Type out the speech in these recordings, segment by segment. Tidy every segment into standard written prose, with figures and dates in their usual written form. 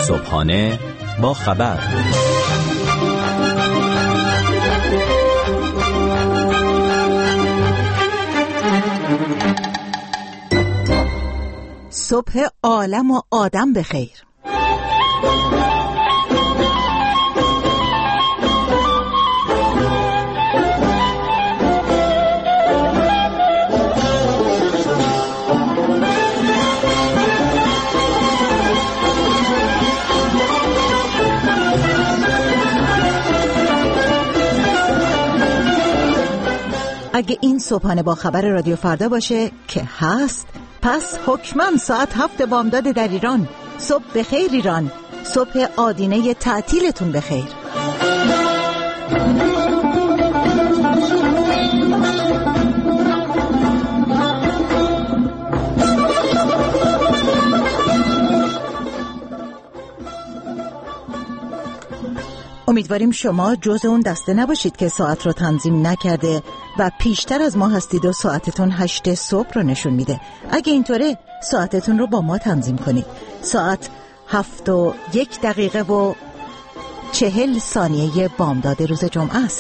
صبحانه با خبر. صبح عالم و آدم بخیر. اگه این صبحانه با خبر رادیو فردا باشه که هست، پس حتما ساعت 7 بامداد در ایران. صبح بخیر ایران، صبح آدینه تعطیلتون بخیر. امیدواریم شما جز اون دسته نباشید که ساعت رو تنظیم نکرده و پیشتر از ما هستید و ساعتتون 8 صبح رو نشون میده. اگه اینطوره ساعتتون رو با ما تنظیم کنید. ساعت 7:01 و 40 ثانیه بامداد روز جمعه است.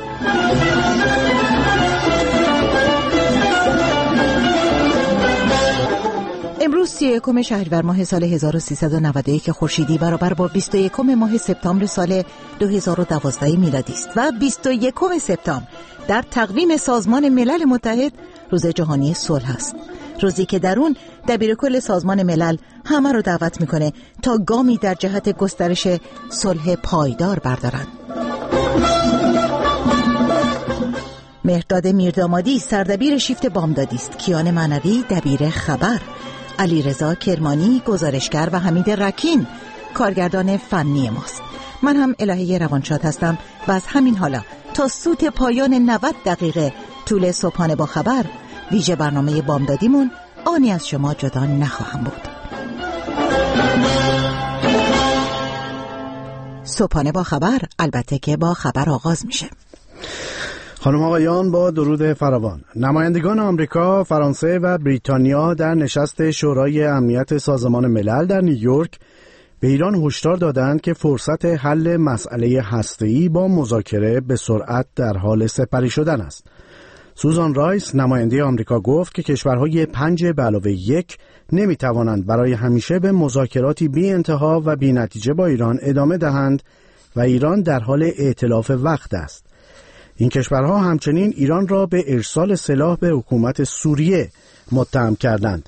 امروز 31 شهریور ماه سال 1391 خورشیدی برابر با 21 ماه سپتامبر سال 2012 میلادی است و 21 سپتامبر در تقویم سازمان ملل متحد روز جهانی صلح است. روزی که در اون دبیرکل سازمان ملل همه رو دعوت میکنه تا گامی در جهت گسترش صلح پایدار بردارن. مهرداد میردامادی سردبیر شیفت بامدادی است. کیان معنوی دبیر خبر، علیرضا کرمانی گزارشگر و حمید رکین کارگردان فنی ماست. من هم الهه روانشاد هستم و از همین حالا تا سوت پایان 90 دقیقه طول صبحانه با خبر، ویژه برنامه بامدادیمون، آنی از شما جدا نخواهم بود. صبحانه با خبر البته که با خبر آغاز میشه. خانم آقایان با درود فراوان، نمایندگان آمریکا، فرانسه و بریتانیا در نشست شورای امنیت سازمان ملل در نیویورک به ایران هشدار دادند که فرصت حل مسئله هسته‌ای با مذاکره به سرعت در حال سپری شدن است. سوزان رایس نماینده آمریکا گفت که کشورهای 5+1 نمی‌توانند برای همیشه به مذاکراتی بی انتها و بی نتیجه با ایران ادامه دهند و ایران در حال ائتلاف وقت است. این کشورها همچنین ایران را به ارسال سلاح به حکومت سوریه متهم کردند.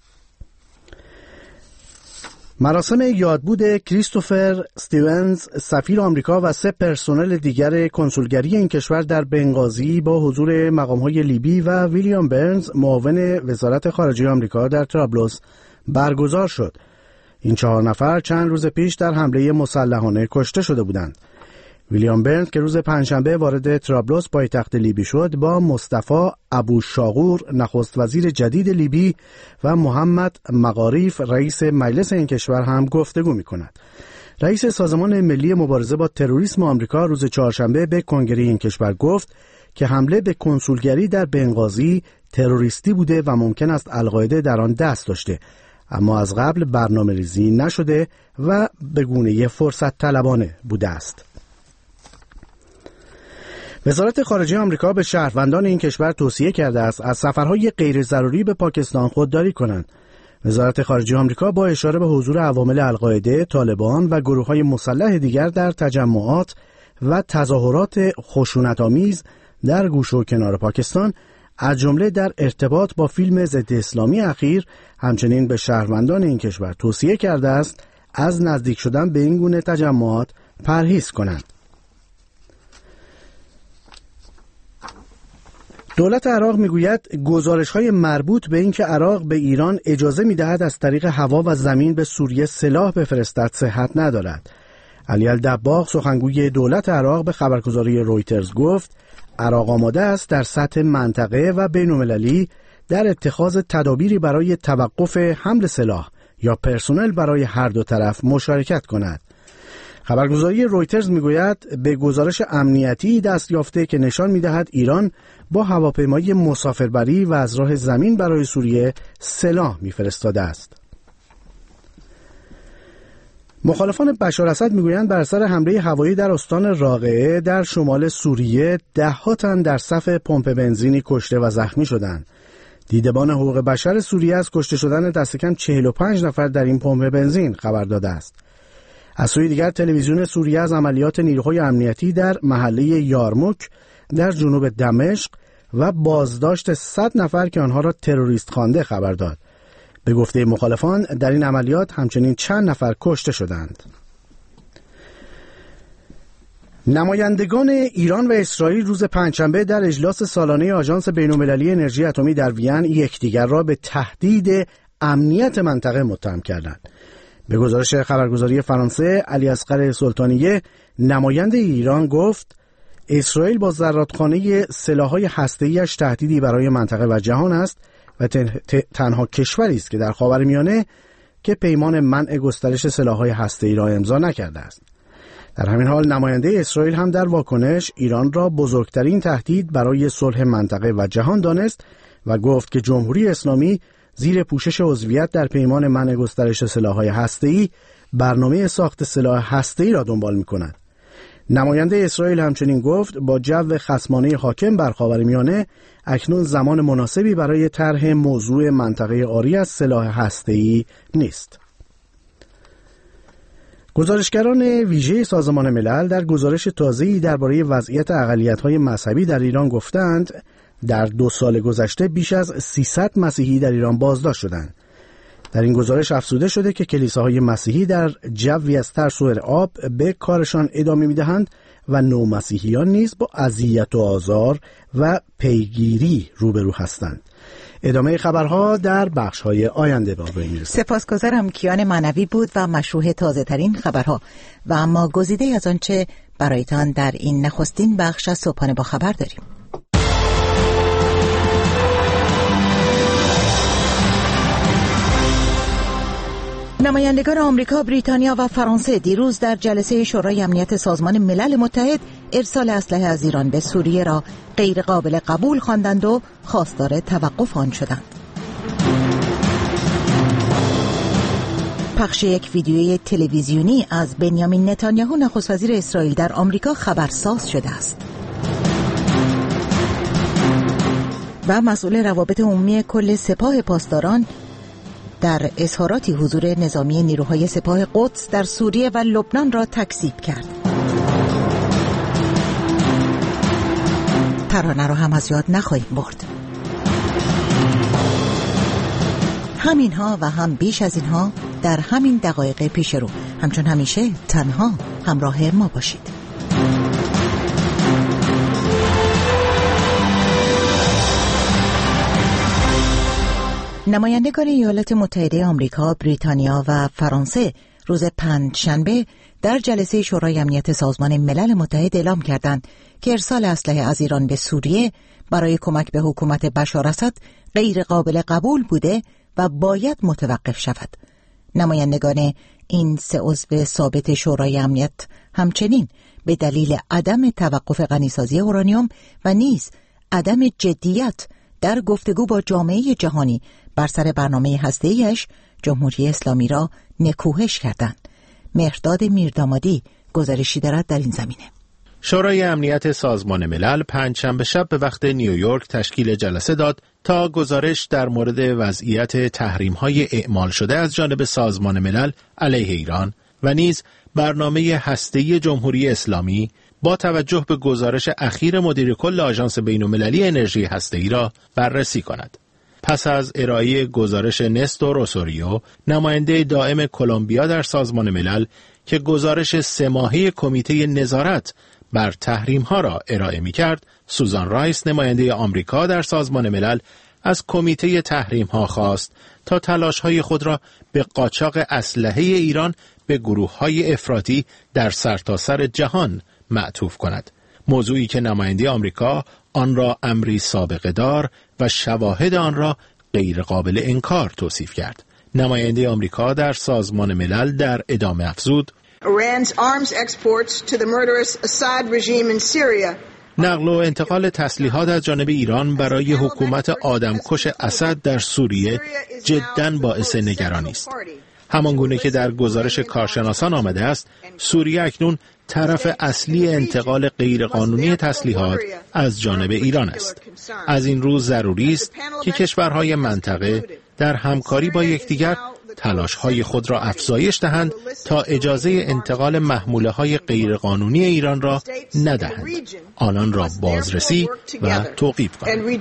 مراسم یادبود کریستوفر استیونز سفیر آمریکا و 3 پرسنل دیگر کنسولگری این کشور در بنغازی با حضور مقام‌های لیبی و ویلیام برنز معاون وزارت خارجه آمریکا در طرابلس برگزار شد. این 4 نفر چند روز پیش در حمله مسلحانه کشته شده بودند. ویلیام برنز که روز پنجشنبه وارد طرابلس پایتخت لیبی شد، با مصطفی ابوشاغور نخست وزیر جدید لیبی و محمد مغاریف رئیس مجلس این کشور هم گفتگو می‌کند. رئیس سازمان ملی مبارزه با تروریسم آمریکا روز چهارشنبه به کنگره این کشور گفت که حمله به کنسولگری در بنغازی تروریستی بوده و ممکن است القاعده در آن دست داشته، اما از قبل برنامه‌ریزی نشده و به گونه فرصت طلبانه بوده است. وزارت خارجه آمریکا به شهروندان این کشور توصیه کرده است از سفرهای غیر ضروری به پاکستان خودداری کنند. وزارت خارجه آمریکا با اشاره به حضور عوامل القاعده، طالبان و گروه‌های مسلح دیگر در تجمعات و تظاهرات خشونت‌آمیز در گوشه و کنار پاکستان، از جمله در ارتباط با فیلم ضد اسلامی اخیر، همچنین به شهروندان این کشور توصیه کرده است از نزدیک شدن به این گونه تجمعات پرهیز کنند. دولت عراق میگوید گزارش‌های مربوط به اینکه عراق به ایران اجازه می‌دهد از طریق هوا و زمین به سوریه سلاح بفرستد صحت ندارد. علی الدباغ سخنگوی دولت عراق به خبرگزاری رویترز گفت عراق آماده است در سطح منطقه و بین‌المللی در اتخاذ تدابیری برای توقف حمل سلاح یا پرسنل برای هر دو طرف مشارکت کند. خبرگزاری رویترز میگوید به گزارش امنیتی دست یافته که نشان میدهد ایران با هواپیمای مسافربری و از راه زمین برای سوریه سلاح میفرستاده است. مخالفان بشار اسد میگویند بر اثر حمله هوایی در استان راقعه در شمال سوریه 10 تن در صف پمپ بنزینی کشته و زخمی شدند. دیدبان حقوق بشر سوریه از کشته شدن دست کم 45 نفر در این پمپ بنزین خبر داده است. از سوی دیگر تلویزیون سوریه از عملیات نیروهای امنیتی در محله یارموک در جنوب دمشق و بازداشت 100 نفر که آنها را تروریست خوانده خبر داد. به گفته مخالفان در این عملیات همچنین چند نفر کشته شدند. نمایندگان ایران و اسرائیل روز پنجشنبه در اجلاس سالانه آژانس بین‌المللی انرژی اتمی در وین یکدیگر را به تهدید امنیت منطقه متهم کردند. به گزارش خبرگزاری فرانسه، علی اصغر سلطانیه نماینده ایران گفت اسرائیل با زرادخانه سلاح‌های هسته‌ای‌اش تهدیدی برای منطقه و جهان است و تنها کشوری است که در خاورمیانه که پیمان منع گسترش سلاح‌های هسته‌ای را امضا نکرده است. در همین حال نماینده اسرائیل هم در واکنش ایران را بزرگترین تهدید برای صلح منطقه و جهان دانست و گفت که جمهوری اسلامی زیر پوشش عضویت در پیمان منع گسترش سلاح‌های هسته‌ای برنامه ساخت سلاح هسته‌ای را دنبال می‌کند. نماینده اسرائیل همچنین گفت با جو خصمانه حاکم بر خاورمیانه اکنون زمان مناسبی برای طرح موضوع منطقه عاری از سلاح هسته‌ای نیست. گزارشگران ویژه سازمان ملل در گزارش تازه‌ای درباره وضعیت اقلیت‌های مذهبی در ایران گفتند در 2 سال گذشته بیش از 300 مسیحی در ایران بازداشت شدند. در این گزارش افزوده شده که کلیساهای مسیحی در جوی از ترس و ارعاب به کارشان ادامه می‌دهند و نومسیحیان نیز با اذیت و آزار و پیگیری روبرو هستند. ادامه خبرها در بخش‌های آینده با روی می‌رسد. سپاسگزارم. کیان معنوی بود و مشروح تازه‌ترین خبرها و اما گزیده از آنچه برایتان در این نخستین بخش از صبحانه با خبر داریم. نمایندگان آمریکا، بریتانیا و فرانسه دیروز در جلسه شورای امنیت سازمان ملل متحد ارسال اسلحه از ایران به سوریه را غیر قابل قبول خواندند و خواستار توقف آن شدند. پخش یک ویدیوی تلویزیونی از بنیامین نتانیاهو نخست وزیر اسرائیل در آمریکا خبرساز شده است. و مسئول روابط عمومی کل سپاه پاسداران در اظهاراتی حضور نظامی نیروهای سپاه قدس در سوریه و لبنان را تکذیب کرد. ترانه را هم از یاد نخواهیم برد. همینها و هم بیش از اینها در همین دقایق پیش رو. همچون همیشه تنها همراه ما باشید. نمایندگان ایالات متحده آمریکا، بریتانیا و فرانسه روز پنجشنبه در جلسه شورای امنیت سازمان ملل متحد اعلام کردند که ارسال اسلحه از ایران به سوریه برای کمک به حکومت بشار اسد غیر قابل قبول بوده و باید متوقف شود. نمایندگان این 3 عضو ثابت شورای امنیت همچنین به دلیل عدم توقف غنیسازی اورانیوم و نیز عدم جدیت در گفتگو با جامعه جهانی بر سر برنامه هسته‌ایش جمهوری اسلامی را نکوهش کردند. مهرداد میردامادی گزارشی دارد در این زمینه. شورای امنیت سازمان ملل پنجشنبه شب به وقت نیویورک تشکیل جلسه داد تا گزارش در مورد وضعیت تحریم‌های اعمال شده از جانب سازمان ملل علیه ایران و نیز برنامه هسته‌ای جمهوری اسلامی با توجه به گزارش اخیر مدیر کل آژانس بین‌المللی انرژی هسته‌ای را بررسی کند. پس از ارائه گزارش نستور اوسوریو، نماینده دائم کلمبیا در سازمان ملل که گزارش 3 ماهه کمیته نظارت بر تحریم‌ها را ارائه می‌کرد، سوزان رایس نماینده آمریکا در سازمان ملل از کمیته تحریم‌ها خواست تا تلاش‌های خود را به قاچاق اسلحه ایران به گروه‌های افراطی در سرتاسر جهان معطوف کند. موضوعی که نماینده آمریکا آن را امری سابقه دار و شواهد آن را غیر قابل انکار توصیف کرد. نماینده آمریکا در سازمان ملل در ادامه افزود: Iran's arms exports to the murderous Assad regime in Syria. نقل و انتقال تسلیحات از جانب ایران برای حکومت آدمکش اسد در سوریه جداً باعث نگرانی است. همانگونه که در گزارش کارشناسان آمده است، سوریه اکنون طرف اصلی انتقال غیرقانونی تسلیحات از جانب ایران است. از این رو ضروری است که کشورهای منطقه در همکاری با یکدیگر تلاش‌های خود را افزایش دهند تا اجازه انتقال محموله‌های غیرقانونی ایران را ندهند، آنان را بازرسی و توقیف کنند.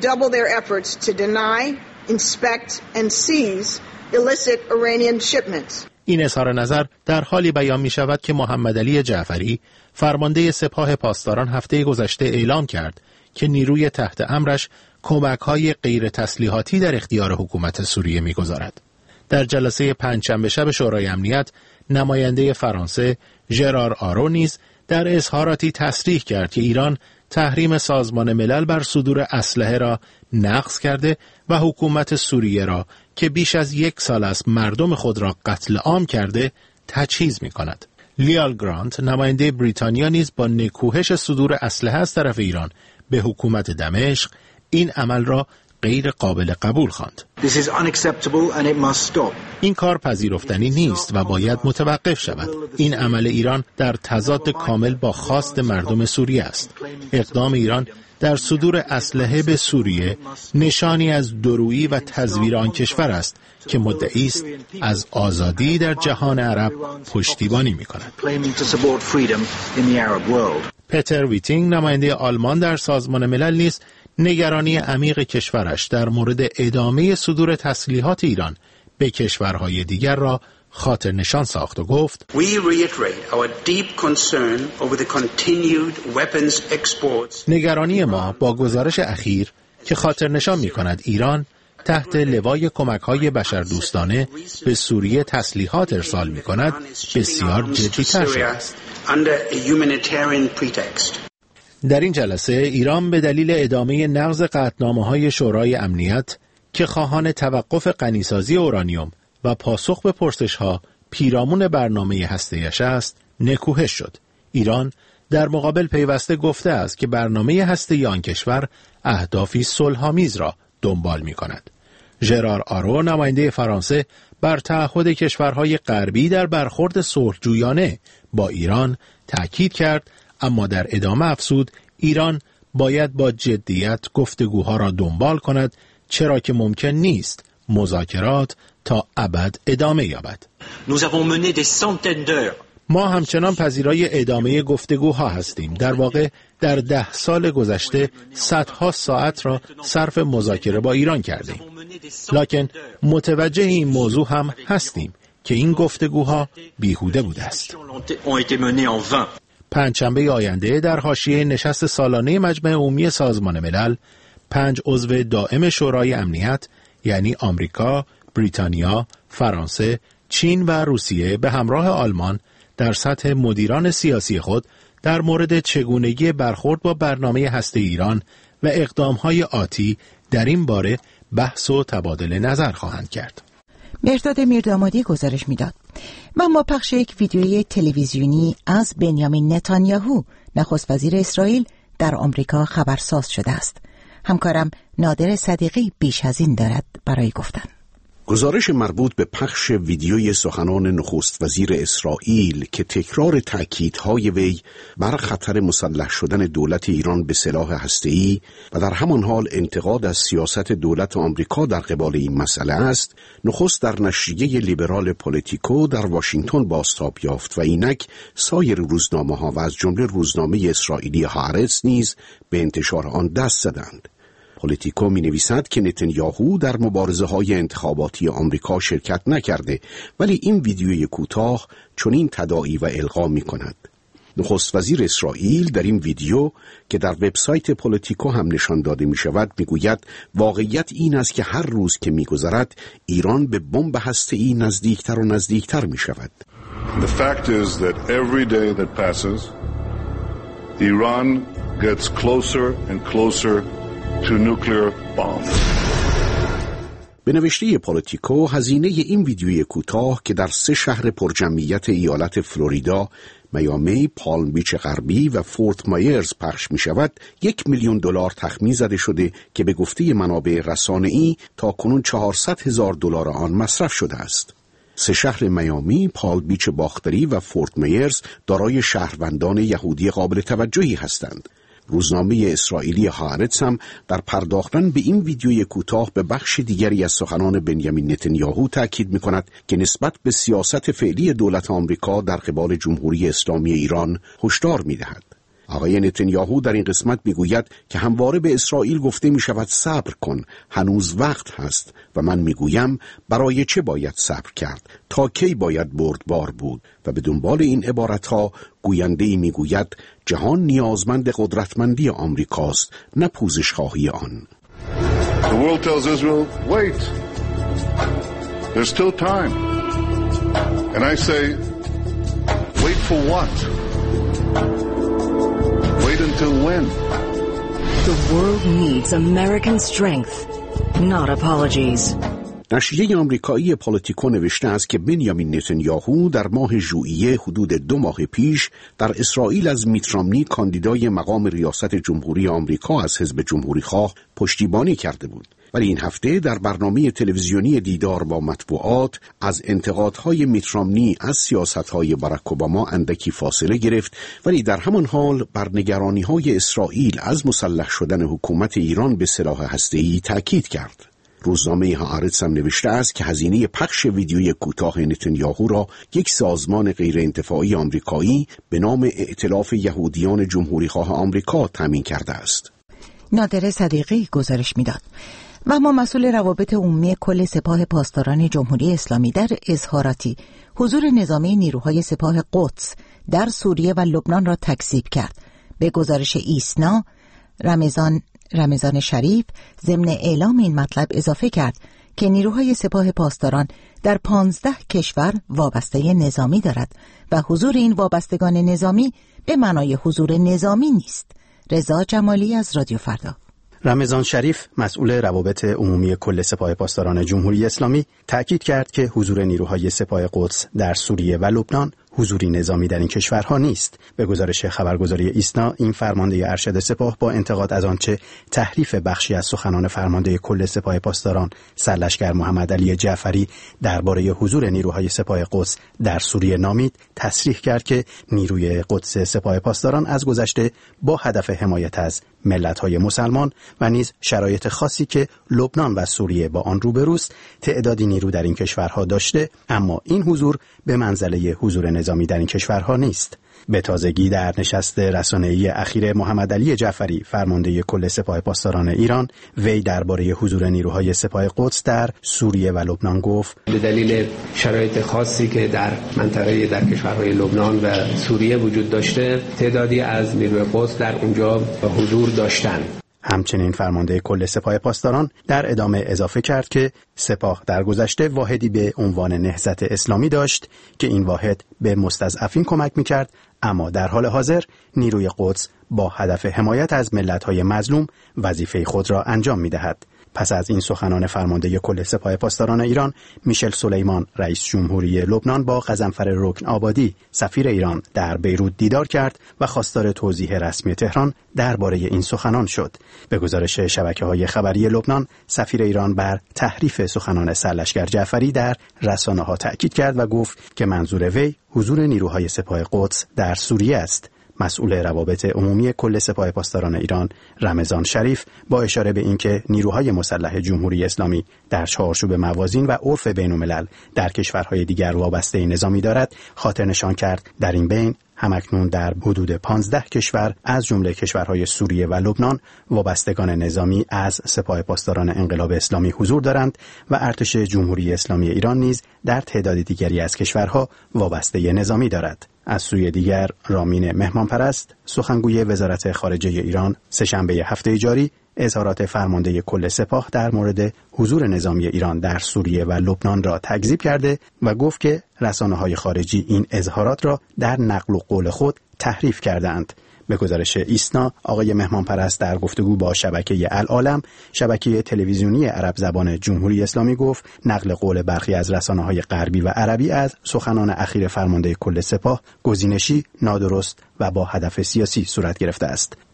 این اظهار نظر در حالی بیان می شود که محمد علی جعفری، فرمانده سپاه پاسداران، هفته گذشته اعلام کرد که نیروی تحت امرش کمک‌های غیر تسلیحاتی در اختیار حکومت سوریه می‌گذارد. در جلسه پنجشنبه شب شورای امنیت، نماینده فرانسه ژرار آرو نیز در اظهاراتی تصریح کرد که ایران تحریم سازمان ملل بر صدور اسلحه را نقض کرده و حکومت سوریه را که بیش از 1 سال است مردم خود را قتل عام کرده تجهیز می‌کند. لیال گرانت، نماینده بریتانیا، نیز با نکوهش صدور اسلحه از طرف ایران به حکومت دمشق این عمل را غیر قابل قبول خواند. این کار پذیرفتنی نیست و باید متوقف شود. این عمل ایران در تضاد کامل با خواست مردم سوریه است. اقدام ایران در صدور اسلحه به سوریه نشانی از دورویی و تزویر آن کشور است که مدعی است از آزادی در جهان عرب پشتیبانی می‌کند. پتر ویتینگ، نماینده آلمان در سازمان ملل، نیز نگرانی عمیق کشورش در مورد ادامه صدور تسلیحات ایران به کشورهای دیگر را خاطر نشان ساخت و گفت: نگرانی ما با گزارش اخیر که خاطر نشان می‌کند ایران تحت لوای کمک‌های بشردوستانه به سوریه تسلیحات ارسال می‌کند بسیار جدی‌تر شده است. در این جلسه ایران به دلیل ادامه نقض قطعنامه‌های شورای امنیت که خواهان توقف غنیسازی اورانیوم و پاسخ به پرسش‌ها پیرامون برنامه هسته‌ایش است، نکوهش شد. ایران در مقابل پیوسته گفته است که برنامه هسته‌ای آن کشور اهدافی صلح‌آمیز را دنبال می‌کند. ژرار آرو، نماینده فرانسه، بر تعهد کشورهای غربی در برخورد صلح‌جویانه با ایران تأکید کرد، اما در ادامه افزود ایران باید با جدیت گفتگوها را دنبال کند، چرا که ممکن نیست مذاکرات تا ابد ادامه یابد. ما همچنان پذیرای ادامه گفتگوها هستیم. در واقع در 10 سال گذشته صدها ساعت را صرف مذاکره با ایران کردیم. لکن متوجه این موضوع هم هستیم که این گفتگوها بیهوده بوده است. پنجشنبه آینده در حاشیه نشست سالانه مجمع عمومی سازمان ملل 5 عضو دائم شورای امنیت، یعنی آمریکا، بریتانیا، فرانسه، چین و روسیه به همراه آلمان در سطح مدیران سیاسی خود در مورد چگونگی برخورد با برنامه هسته ایران و اقدام‌های آتی در این باره بحث و تبادل نظر خواهند کرد. مهرداد میردامادی گزارش میداد. من با پخش یک ویدیوی تلویزیونی از بنیامین نتانیاهو، نخست وزیر اسرائیل، در آمریکا خبرساز شده است. همکارم نادر صدیقی بیش از این دارد برای گفتن. گزارش مربوط به پخش ویدیوی سخنان نخست وزیر اسرائیل که تکرار تأکیدهای وی بر خطر مسلح شدن دولت ایران به سلاح هسته‌ای و در همان حال انتقاد از سیاست دولت آمریکا در قبال این مسئله است، نخست در نشریه لیبرال پولیتیکو در واشنگتن بازتاب یافت و اینک سایر روزنامه‌ها و از جمله روزنامه اسرائیلی هارتز نیز به انتشار آن دست زدند. پولیتیکو می نویسد که نتانیاهو در مبارزه‌های انتخاباتی آمریکا شرکت نکرده، ولی این ویدیوی کوتاه چنین تداعی و القا می کند. نخست وزیر اسرائیل در این ویدیو که در وبسایت پولیتیکو هم نشان داده می شود می گوید واقعیت این است که هر روز که می گذرد ایران به بمب هسته‌ای نزدیکتر و نزدیکتر می شود. The fact is that every day that passes Iran gets closer and closer to nuclear bombs. به نوشته پولیتیکو هزینه این ویدیوی کوتاه که در 3 شهر پرجمعیت ایالت فلوریدا، میامی، پالم بیچ غربی و فورت مایرز پخش می شود، $1,000,000 تخمین زده شده که به گفته منابع رسانه‌ای تا کنون $400,000 آن مصرف شده است. سه شهر میامی، پال بیچ باختری و فورت میرز دارای شهروندان یهودی قابل توجهی هستند. روزنامه اسرائیلی هارتز هم در پرداختن به این ویدیوی کوتاه به بخش دیگری از سخنان بنیامین نتانیاهو تاکید می‌کند که نسبت به سیاست فعلی دولت آمریکا در قبال جمهوری اسلامی ایران هشدار می‌دهد. آقای نتانیاهو در این قسمت میگوید که همواره به اسرائیل گفته می شود صبر کن، هنوز وقت هست و من میگویم برای چه باید صبر کرد، تا کی باید بردبار بود و به دنبال این عبارتها گوینده‌ای میگوید جهان نیازمند قدرتمندی آمریکاست، نه پوزش خواهی آن. The world tells Israel, wait, there's still time. And I say, wait for what? Wait until when? The world needs American strength, not apologies. نشریه آمریکایی پالیتیکو نوشته است که بنیامین نتانیاهو در ماه ژوئیه حدود 2 ماه پیش در اسرائیل از میت رامنی کاندیدای مقام ریاست جمهوری آمریکا از حزب جمهوریخواه پشتیبانی کرده بود. ولی این هفته در برنامه تلویزیونی دیدار با مطبوعات از انتقادهای میت رامنی از سیاستهای باراک اوباما اندکی فاصله گرفت، ولی در همان حال بر نگرانی‌های اسرائیل از مسلح شدن حکومت ایران به سلاح هسته‌ای تاکید کرد. روزنامه هارتز هم نوشته است که هزینه پخش ویدیوی کوتاه نتانیاهو را یک سازمان غیرانتفاعی آمریکایی به نام ائتلاف یهودیان جمهوریخواه آمریکا تامین کرده است. نادر صدیقی گزارش میداد. و اما مسئول روابط عمومی کل سپاه پاسداران جمهوری اسلامی در اظهاراتی حضور نظامی نیروهای سپاه قدس در سوریه و لبنان را تکذیب کرد. به گزارش ایسنا، رمضان شریف ضمن اعلام این مطلب اضافه کرد که نیروهای سپاه پاسداران در 15 کشور وابسته نظامی دارد و حضور این وابستگان نظامی به معنای حضور نظامی نیست. رضا جمالی از رادیو فردا. رمضان شریف مسئول روابط عمومی کل سپاه پاسداران جمهوری اسلامی تأکید کرد که حضور نیروهای سپاه قدس در سوریه و لبنان حضوری نظامی در این کشورها نیست. به گزارش خبرگزاری ایسنا، این فرمانده ارشد سپاه با انتقاد از آنچه تحریف بخشی از سخنان فرمانده کل سپاه پاسداران سرلشکر محمد علی جعفری درباره حضور نیروهای سپاه قدس در سوریه نامید، تصریح کرد که نیروی قدس سپاه پاسداران از گذشته با هدف حمایت از ملت‌های مسلمان و نیز شرایط خاصی که لبنان و سوریه با آن روبروست تعدادی نیرو در این کشورها داشته، اما این حضور به منزله حضور نظامی در این کشورها نیست. به تازگی در نشست رسانه‌ای اخیر محمد علی جعفری فرمانده کل سپاه پاسداران ایران، وی درباره حضور نیروهای سپاه قدس در سوریه و لبنان گفت به دلیل شرایط خاصی که در منطقه در کشورهای لبنان و سوریه وجود داشته، تعدادی از نیروی قدس در اونجا حضور داشتند. همچنین فرمانده کل سپاه پاسداران در ادامه اضافه کرد که سپاه در گذشته واحدی به عنوان نهضت اسلامی داشت که این واحد به مستضعفین کمک می‌کرد، اما در حال حاضر نیروی قدس با هدف حمایت از ملت‌های مظلوم وظیفه خود را انجام می‌دهد. پس از این سخنان فرمانده کل سپاه پاسداران ایران، میشل سلیمان رئیس جمهوری لبنان با غضنفر رکن آبادی سفیر ایران در بیروت دیدار کرد و خواستار توضیح رسمی تهران درباره این سخنان شد. به گزارش شبکه‌های خبری لبنان، سفیر ایران بر تحریف سخنان سرلشکر جعفری در رسانه‌ها تأکید کرد و گفت که منظور وی حضور نیروهای سپاه قدس در سوریه است. مسئول روابط عمومی کل سپاه پاسداران ایران، رمضان شریف، با اشاره به اینکه نیروهای مسلح جمهوری اسلامی در چارچوب موازین و عرف بین‌الملل در کشورهای دیگر وابسته نظامی دارد، خاطر نشان کرد در این بین همکنون در حدود 15 کشور از جمله کشورهای سوریه و لبنان وابستگان نظامی از سپاه پاسداران انقلاب اسلامی حضور دارند و ارتش جمهوری اسلامی ایران نیز در تعداد دیگری از کشورها وابسته نظامی دارد. از سوی دیگر، رامین مهمانپرست، سخنگوی وزارت خارجه ایران، سه‌شنبه هفته جاری اظهارات فرمانده کل سپاه در مورد حضور نظامی ایران در سوریه و لبنان را تکذیب کرده و گفت که رسانه‌های خارجی این اظهارات را در نقل و قول خود تحریف کردند. به گزارش ایسنا، آقای مهمانپرست در گفتگو با شبکه العالم، شبکه تلویزیونی عرب زبان جمهوری اسلامی، گفت نقل قول برخی از رسانه‌های غربی و عربی از سخنان اخیر فرمانده کل سپاه گزینشی، نادرست و با هدف سیاسی صورت گرفته است.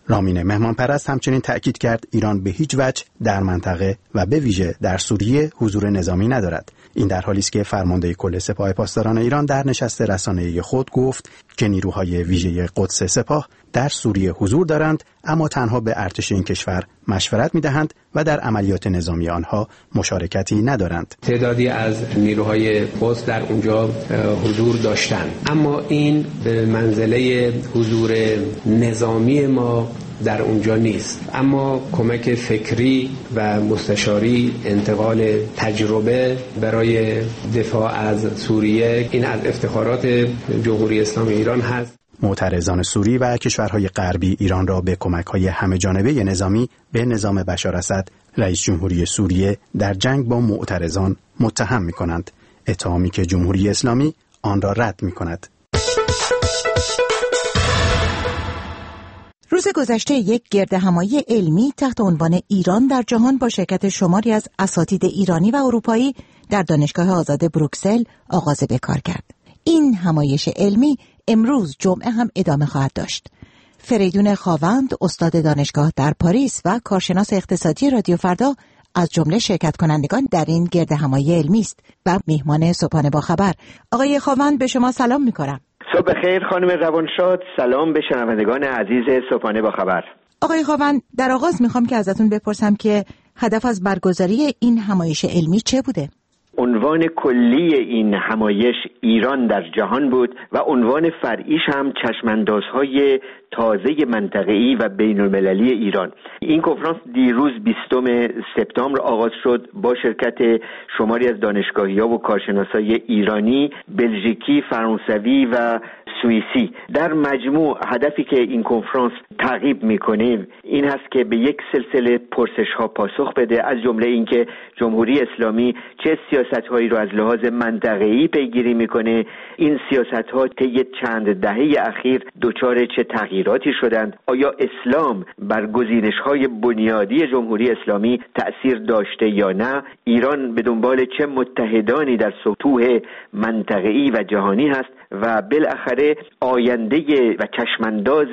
رامین مهمانپرست همچنین تأکید کرد ایران به هیچ وجه در منطقه و به ویژه در سوریه حضور نظامی ندارد. این در حالی است که فرمانده کل سپاه پاسداران ایران در نشست رسانه‌ای خود گفت که نیروهای ویژه قدس سپاه در سوریه حضور دارند، اما تنها به ارتش این کشور مشورت می‌دهند و در عملیات نظامی آنها مشارکتی ندارند. تعدادی از نیروهای قدس در اونجا حضور داشتند، اما این به منزله حضور نظامی ما در اونجا نیست، اما کمک فکری و مستشاری، انتقال تجربه برای دفاع از سوریه، این از افتخارات جمهوری اسلامی ایران هست. معترضان سوری و کشورهای غربی ایران را به کمک‌های همه‌جانبه نظامی به نظام بشار اسد رئیس جمهوری سوریه در جنگ با معترضان متهم می‌کنند، اتهامی که جمهوری اسلامی آن را رد می‌کند. روز گذشته یک گردهمایی علمی تحت عنوان ایران در جهان با شرکت شماری از اساتید ایرانی و اروپایی در دانشگاه آزاد بروکسل آغاز به کار کرد. این همایش علمی امروز جمعه هم ادامه خواهد داشت. فریدون خاوند، استاد دانشگاه در پاریس و کارشناس اقتصادی رادیو فردا از جمله شرکت کنندگان در این گردهمایی علمی است و میهمان صبحانه با خبر. آقای خاوند، به شما سلام می‌کنم. صبح خیر خانم روانشاد، سلام به شنوندگان عزیز صبحانه با خبر. آقای خاوند، در آغاز میخوام که ازتون بپرسم که هدف از برگزاری این همایش علمی چه بوده؟ عنوان کلی این همایش ایران در جهان بود و عنوان فرعیش هم چشماندازهای تازه منطقه‌ای و بین‌المللی ایران. این کنفرانس دیروز 20 سپتامبر آغاز شد با شرکت شماری از دانشگاهی‌ها و کارشناسای ایرانی، بلژیکی، فرانسوی و سوئیسی. در مجموع هدفی که این کنفرانس تعقیب می‌کنه این هست که به یک سلسله پرسش‌ها پاسخ بده، از جمله اینکه جمهوری اسلامی چه سیاست‌هایی رو از لحاظ منطقه‌ای پیگیری می‌کنه، این سیاست‌ها طی چند دهه اخیر دچار چه تغییراتی شدند، آیا اسلام بر گزینش‌های بنیادی جمهوری اسلامی تأثیر داشته یا نه، ایران به دنبال چه متحدانی در سطوح منطقه‌ای و جهانی هست و بالاخره آینده و چشمانداز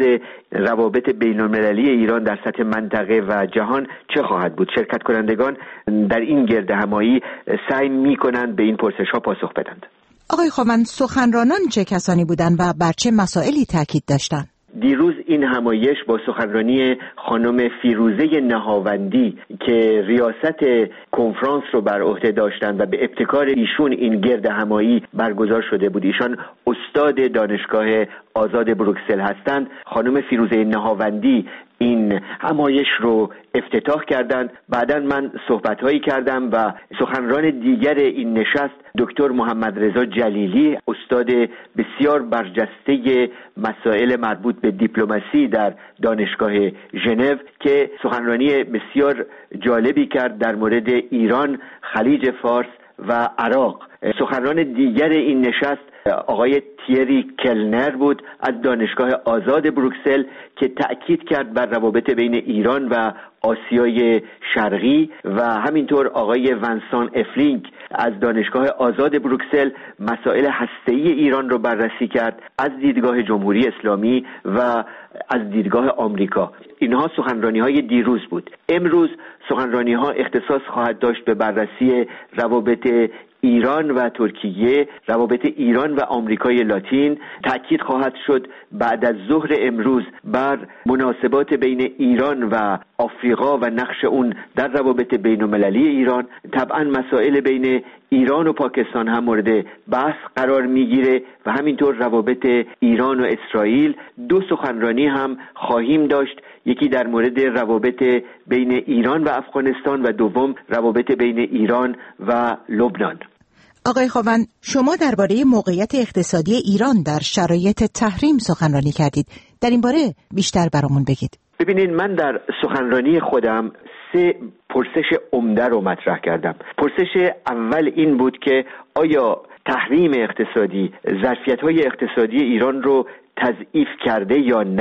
روابط بین‌المللی ایران در سطح منطقه و جهان چه خواهد بود. شرکت کنندگان در این گردهمایی سعی می‌کنند به این پرسش‌ها پاسخ بدند. آقای خاوند، سخنرانان چه کسانی بودند و بر چه مسائلی تاکید داشتند؟ دیروز این همایش با سخنرانی خانم فیروزه نهاوندی که ریاست کنفرانس رو بر عهده داشتند و به ابتکار ایشون این گردهمایی برگزار شده بود. ایشان استاد دانشگاه آزاد بروکسل هستند. خانم فیروزه نهاوندی این همایش رو افتتاح کردند. بعداً من صحبت‌هایی کردم و سخنران دیگر این نشست دکتر محمد رضا جلیلی، استاد بسیار برجسته مسائل مربوط به دیپلماسی در دانشگاه ژنو که سخنرانی بسیار جالبی کرد در مورد ایران، خلیج فارس و عراق. سخنران دیگر این نشست آقای تیری کلنر بود از دانشگاه آزاد بروکسل که تأکید کرد بر روابط بین ایران و آسیای شرقی و همینطور آقای ونسان افلینک از دانشگاه آزاد بروکسل مسائل هسته‌ای ایران رو بررسی کرد از دیدگاه جمهوری اسلامی و از دیدگاه آمریکا. اینها سخنرانی‌های دیروز بود. امروز سخنرانی‌ها اختصاص خواهد داشت به بررسی روابط ایران و ترکیه، روابط ایران و آمریکای لاتین. تأکید خواهد شد بعد از ظهر امروز بر مناسبات بین ایران و آفریقا و نقش اون در روابط بین‌المللی ایران. طبعا مسائل بین ایران و پاکستان هم مورد بحث قرار میگیره و همینطور روابط ایران و اسرائیل. دو سخنرانی هم خواهیم داشت، یکی در مورد روابط بین ایران و افغانستان و دوم روابط بین ایران و لبنان. آقای خاوند، شما درباره موقعیت اقتصادی ایران در شرایط تحریم سخنرانی کردید. در این باره بیشتر برامون بگید. ببینید، من در سخنرانی خودم 3 پرسش عمده رو مطرح کردم. پرسش اول این بود که آیا تحریم اقتصادی ظرفیت‌های اقتصادی ایران رو تضعیف کرده یا نه؟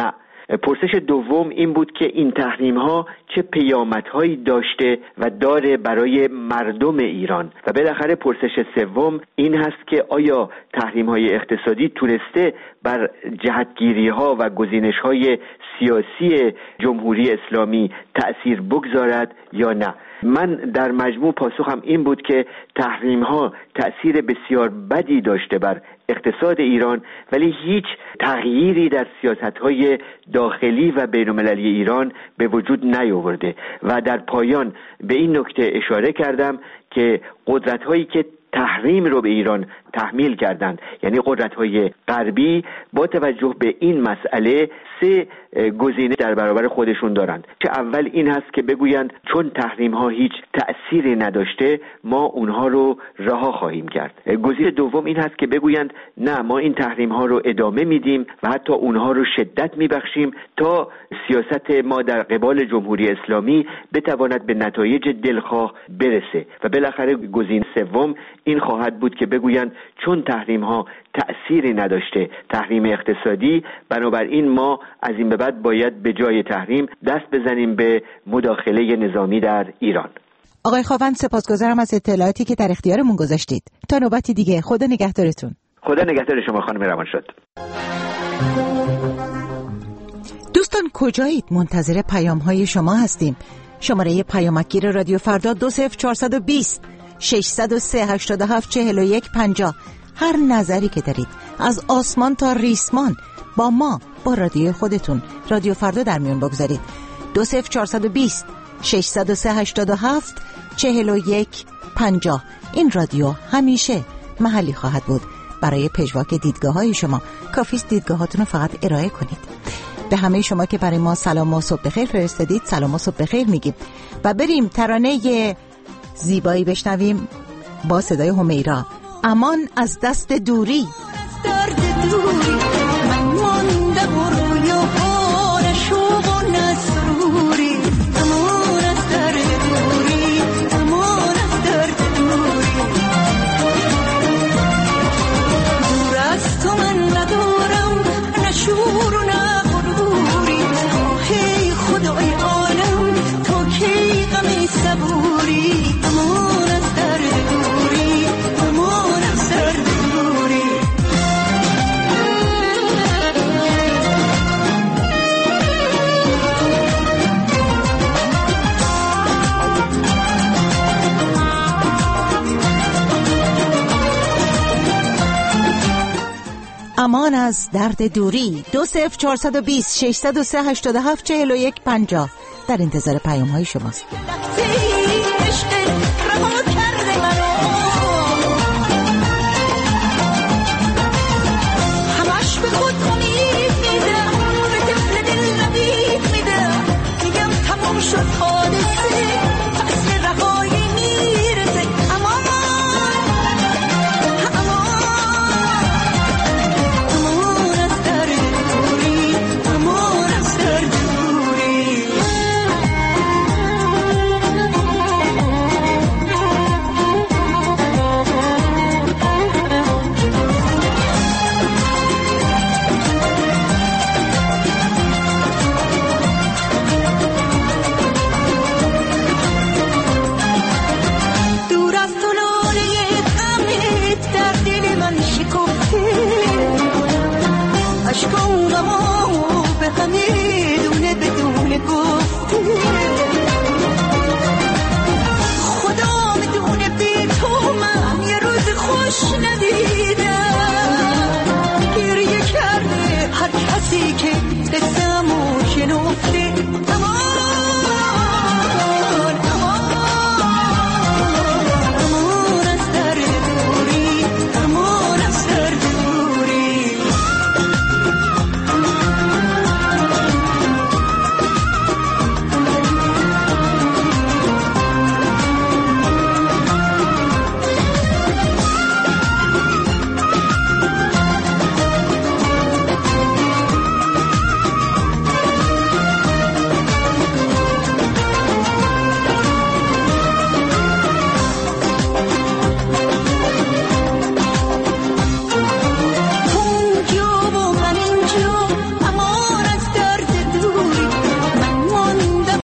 پرسش دوم این بود که این تحریم ها چه پیامدهایی داشته و داره برای مردم ایران. و بالاخره پرسش سوم این هست که آیا تحریم های اقتصادی تونسته بر جهتگیری ها و گزینش های سیاسی جمهوری اسلامی تأثیر بگذارد یا نه. من در مجموع پاسخم این بود که تحریم ها تأثیر بسیار بدی داشته بر اقتصاد ایران، ولی هیچ تغییری در سیاست‌های داخلی و بین‌المللی ایران به وجود نیاورده. و در پایان به این نکته اشاره کردم که قدرت‌هایی که تحریم رو به ایران تحمیل کردند، یعنی قدرت‌های غربی، با توجه به این مسئله 3 گزینه در برابر خودشون دارند. که اول این هست که بگویند چون تحریم‌ها هیچ تأثیری نداشته ما اونها رو رها خواهیم کرد. گزینه دوم این هست که بگویند نه، ما این تحریم‌ها رو ادامه میدیم و حتی اونها رو شدت میبخشیم تا سیاست ما در قبال جمهوری اسلامی بتواند به نتایج دلخواه برسه. و بالاخره گزینه سوم این خواهد بود که بگویند چون تحریم‌ها تأثیری نداشته، تحریم اقتصادی، بنابراین ما از این به بعد باید به جای تحریم دست بزنیم به مداخله نظامی در ایران. آقای خاوند، سپاسگزارم از اطلاعاتی که در اختیارمون گذاشتید. تا نوبتی دیگه، خدا نگهدارتون. خدا نگهدار شما خانم روانشاد. دوستان کجایید؟ منتظر پیام‌های شما هستیم. شماره پیامکگیر رادیو فردا 20420 603 87 41 50. هر نظری که دارید از آسمان تا ریسمان با ما، با رادیو خودتون، رادیو فردا در میون بگذارید. 20420 603 87 41 50. این رادیو همیشه محلی خواهد بود برای پژواک دیدگاه‌های شما. کافیست دیدگاهاتون رو فقط ارائه کنید. به همه شما که برای ما سلام و صبح بخیر فرستادید سلام و صبح بخیر میگیم و بریم ترانه زیبایی بشنویم با صدای همیرا. امان از دست دوری. من مانده و رویا پار شوق و نسروری. امان از درد دوری، امان از درد دوری. دور از تو من ندارم نه شور و نه غروری. هی خدای عالم تا کی غمی صبوری. امان از درد دوری، امان از درد دوری. امان از درد دوری. 20420 603 87 41 50 در انتظار پیام های شماست.